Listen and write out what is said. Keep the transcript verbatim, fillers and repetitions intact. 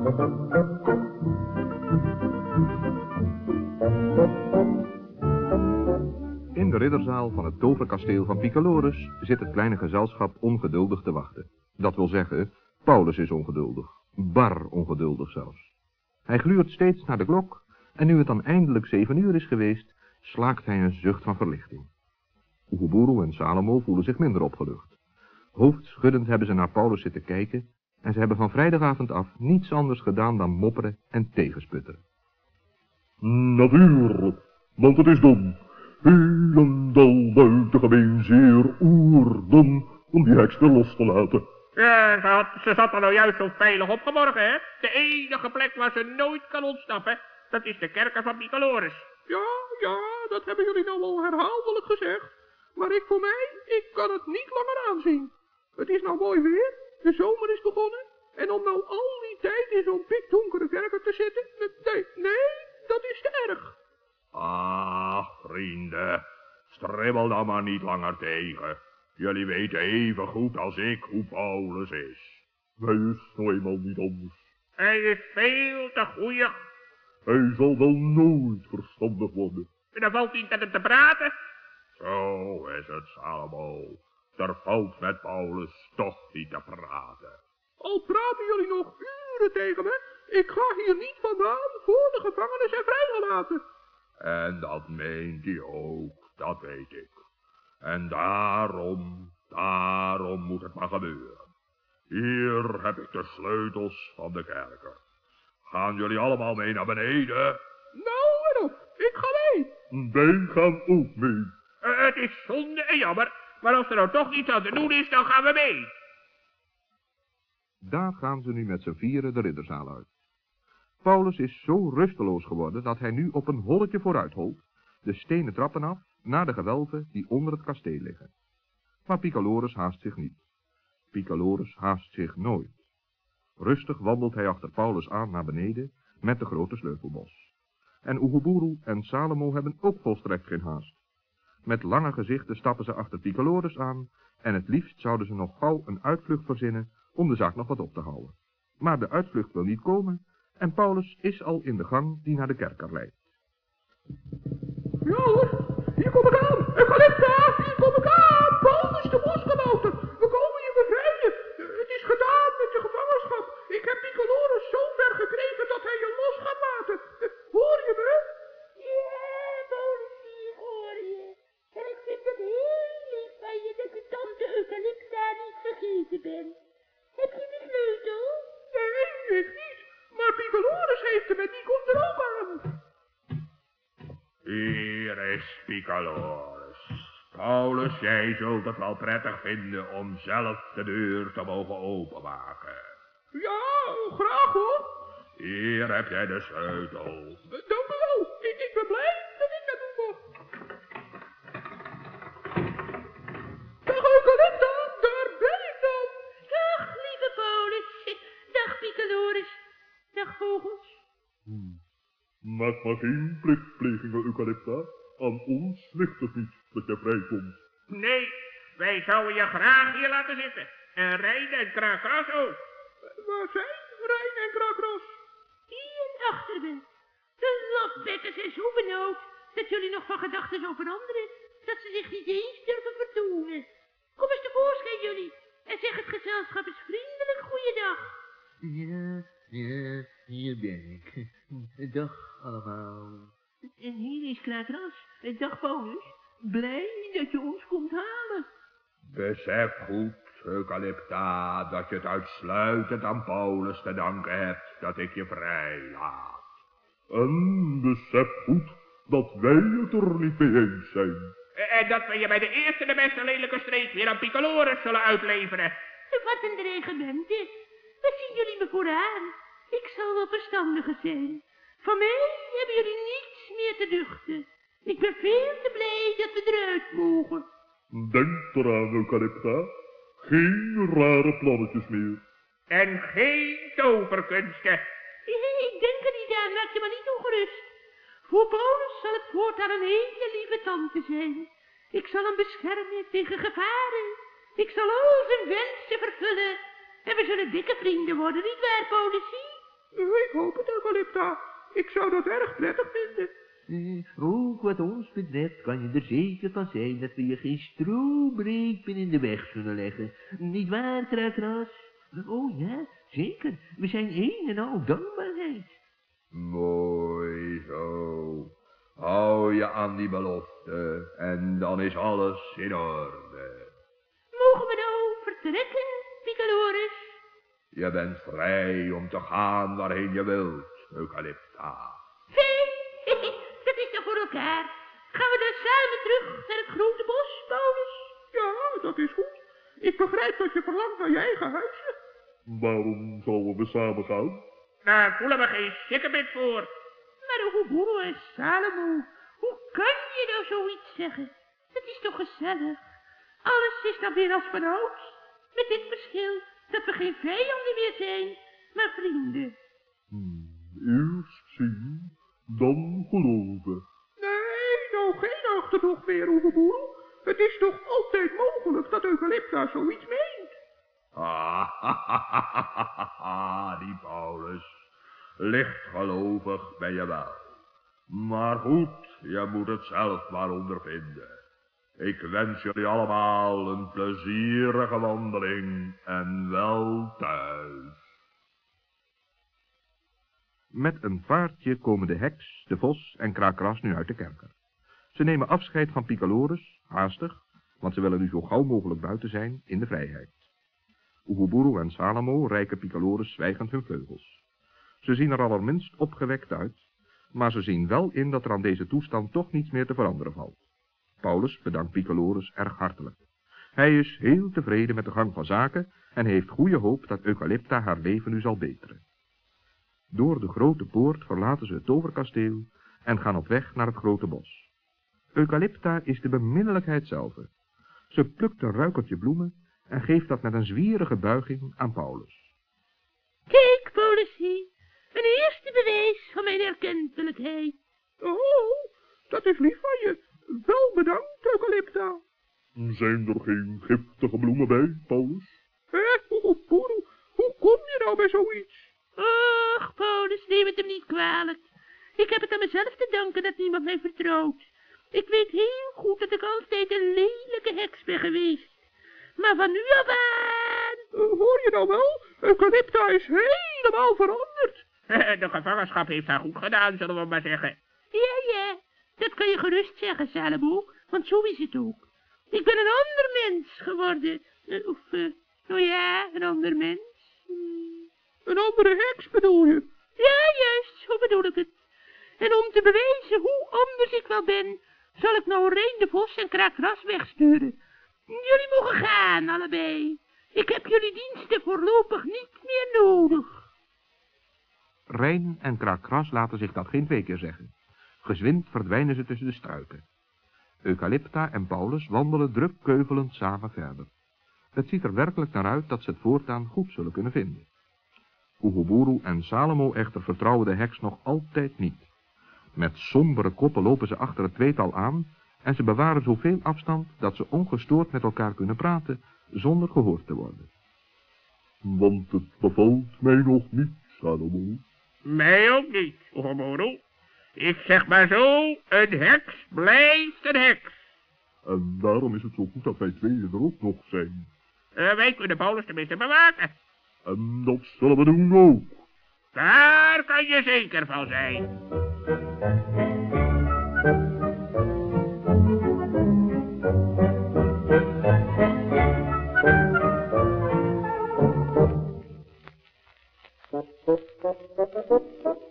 In de ridderzaal van het toverkasteel van Piccolorus zit het kleine gezelschap ongeduldig te wachten. Dat wil zeggen, Paulus is ongeduldig. Bar ongeduldig zelfs. Hij gluurt steeds naar de klok en nu het dan eindelijk zeven uur is geweest, slaakt hij een zucht van verlichting. Oeguburu en Salomo voelen zich minder opgelucht. Hoofdschuddend hebben ze naar Paulus zitten kijken en ze hebben van vrijdagavond af niets anders gedaan dan mopperen en tegensputteren. Natuurlijk, want het is dom. Helemaal buitengemeen zeer oerdom om die heks weer los te laten. Ja, ze, had, ze zat er nou juist zo veilig opgeborgen, hè? De enige plek waar ze nooit kan ontsnappen, dat is de kerker van Piccolorus. Ja, ja, dat hebben jullie nou al herhaaldelijk gezegd. Maar ik voor mij, ik kan het niet langer aanzien. Het is nou mooi weer, de zomer is begonnen. En om nou al die tijd in zo'n pikdonkere kerker te zitten, nee, nee, dat is te erg. Ah, vrienden, stribbel dan maar niet langer tegen. Jullie weten even goed als ik hoe Paulus is. Hij is nou eenmaal niet anders. Hij is veel te goeie. Hij zal wel nooit verstandig worden. En dan valt hij met hem te praten. Zo is het, Salomo. Er valt met Paulus toch niet te praten. Al praten jullie nog uren tegen me, ik ga hier niet vandaan voor de gevangenen zijn vrijgelaten. En dat meent hij ook, dat weet ik. En daarom, daarom moet het maar gebeuren. Hier heb ik de sleutels van de kerker. Gaan jullie allemaal mee naar beneden? Nou en op, ik ga mee. Wij gaan ook mee. Uh, het is zonde en jammer, maar als er nou toch iets aan te doen is, dan gaan we mee. Daar gaan ze nu met z'n vieren de ridderzaal uit. Paulus is zo rusteloos geworden dat hij nu op een holletje vooruit holt, de stenen trappen af, naar de gewelven die onder het kasteel liggen. Maar Piccolorus haast zich niet. Piccolorus haast zich nooit. Rustig wandelt hij achter Paulus aan naar beneden met de grote sleutelbos. En Oeguburu en Salomo hebben ook volstrekt geen haast. Met lange gezichten stappen ze achter Piccolorus aan en het liefst zouden ze nog gauw een uitvlucht verzinnen om de zaak nog wat op te houden. Maar de uitvlucht wil niet komen en Paulus is al in de gang die naar de kerker leidt. Ja hoor, hier kom ik aan. Eucalypta, hier kom ik aan. Paulus de bosgenoten. We komen je bevrijden. Het is gedaan met je gevangenschap. Ik heb Piccolorus zo ver gekregen dat hij je los gaat laten. Hoor je me? Ja, Paulus, hier hoor je. En ik vind het heel lief van je dat ik tante Eucalypta niet vergeten ben. Heb je de sleutel? Nee, ik niet. Maar Piccolorus heeft hem en die komt er ook aan. Hier is Piccolorus. Paulus, jij zult het wel prettig vinden om zelf de deur te mogen openmaken. Ja, graag hoor. Hier heb jij de sleutel. Dank u wel. Ik, ik ben blij dat ik dat doen mag. Dag Eucalypta, daar ben ik dan. Dag, lieve Paulus. Dag, Piccolorus. Dag, vogels. Hmm. Maak maar geen plichtplegingen, Eucalypta. Aan ons ligt het niet dat je vrijkomt. Nee, wij zouden je graag hier laten zitten. En Rijn en Krakras ook. Waar zijn Rijn en Krakras? Hier achter me. De lafbekken zijn zo benauwd dat jullie nog van gedachten zo veranderen dat ze zich niet eens durven vertonen. Kom eens tevoorschijn jullie en zeg het gezelschap eens vriendelijk goeiedag. Ja, ja, hier ben ik. Dag allemaal. En hier is Krakras. Dag Paulus. Blij dat je ons komt halen. Besef goed, Eucalypta, dat je het uitsluitend aan Paulus te danken hebt dat ik je vrij laat. En besef goed dat wij het er niet mee eens zijn. En dat we je bij de eerste de beste lelijke streek weer aan Piccolorus zullen uitleveren. Wat een dreigementen. Wat zien jullie me vooraan? Ik zal wel verstandiger zijn. Van mij hebben jullie niets meer te duchten. Ik ben veel te blij dat we eruit mogen. Denk eraan, Eucalypta. Geen rare plannetjes meer. En geen toverkunsten. Ik denk er niet aan, maak je maar niet ongerust. Voor Paulus zal het voortaan een hele lieve tante zijn. Ik zal hem beschermen tegen gevaren. Ik zal al zijn wensen vervullen. En we zullen dikke vrienden worden, niet waar, Paulusie? Ik hoop het, Eucalypta. Ik zou dat erg prettig vinden. Uh, ook wat ons betreft kan je er zeker van zijn dat we je geen strobreek meer in de weg zullen leggen. Niet waar, Kraakras? Oh ja, zeker. We zijn een en al dankbaarheid. Mooi zo. Hou je aan die belofte en dan is alles in orde. Mogen we nou vertrekken, Picalorus? Je bent vrij om te gaan waarheen je wilt, Eucalypta. Dat is toch voor elkaar. Gaan we dan samen terug naar het grote bos, Paulus? Ja, dat is goed. Ik begrijp dat je verlangt naar je eigen huisje. Waarom zouden we samen gaan? Daar voelen we geen sikkebit voor. Maar Oeguburu en Salomo, hoe kan je nou zoiets zeggen? Het is toch gezellig? Alles is dan weer als vanouds. Met dit verschil dat we geen vijanden meer zijn, maar vrienden. Hmm, eerst zien, dan geloven. Nee, nou geen achterdocht meer, Oeguburu. Het is toch altijd mogelijk dat Eucalypta zoiets meent? Ah, die Paulus. Lichtgelovig ben je wel. Maar goed, je moet het zelf maar ondervinden. Ik wens jullie allemaal een plezierige wandeling en wel thuis. Met een vaartje komen de heks, de vos en Kraakras nu uit de kerker. Ze nemen afscheid van Picalorus, haastig, want ze willen nu zo gauw mogelijk buiten zijn in de vrijheid. Oeguburu en Salomo reiken Picalorus zwijgend hun vleugels. Ze zien er allerminst opgewekt uit, maar ze zien wel in dat er aan deze toestand toch niets meer te veranderen valt. Paulus bedankt Picalorus erg hartelijk. Hij is heel tevreden met de gang van zaken en heeft goede hoop dat Eucalypta haar leven nu zal beteren. Door de grote poort verlaten ze het toverkasteel en gaan op weg naar het grote bos. Eucalypta is de beminnelijkheid zelf. Ze plukt een ruikertje bloemen en geeft dat met een zwierige buiging aan Paulus. Kijk, Paulusie, een eerste bewijs van mijn erkentelijkheid. Oh, dat is lief van je. Wel bedankt, Eucalypta. Zijn er geen giftige bloemen bij, Paulus? Hé, Oeguburu, hoe kom je nou bij zoiets? Och, Paulus, neem het hem niet kwalijk. Ik heb het aan mezelf te danken dat niemand mij vertrouwt. Ik weet heel goed dat ik altijd een lelijke heks ben geweest. Maar van nu af aan... Uh, hoor je nou wel? Eucalypta is helemaal veranderd. De gevangenschap heeft haar goed gedaan, zullen we maar zeggen. Ja, ja, dat kan je gerust zeggen, Salomo, want zo is het ook. Ik ben een ander mens geworden. Uh, of, uh, nou ja, een ander mens. Hmm. Een andere heks bedoel je? Ja, juist, zo bedoel ik het. En om te bewijzen hoe anders ik wel ben, zal ik nou Rijn de Vos en Kraakras wegsturen. Jullie mogen gaan, allebei. Ik heb jullie diensten voorlopig niet meer nodig. Rijn en Kraakras laten zich dat geen twee keer zeggen. Gezwind verdwijnen ze tussen de struiken. Eucalypta en Paulus wandelen druk keuvelend samen verder. Het ziet er werkelijk naar uit dat ze het voortaan goed zullen kunnen vinden. Oeguburu en Salomo echter vertrouwen de heks nog altijd niet. Met sombere koppen lopen ze achter het tweetal aan en ze bewaren zoveel afstand dat ze ongestoord met elkaar kunnen praten zonder gehoord te worden. Want het bevalt mij nog niet, Salomo. Mij ook niet, Oeguburu. Ik zeg maar zo, een heks blijft een heks. En daarom is het zo goed dat wij tweeën er ook nog zijn. Uh, wij kunnen Paulus tenminste bewaken. En dat zullen we doen ook. Daar kan je zeker van zijn. Thank you.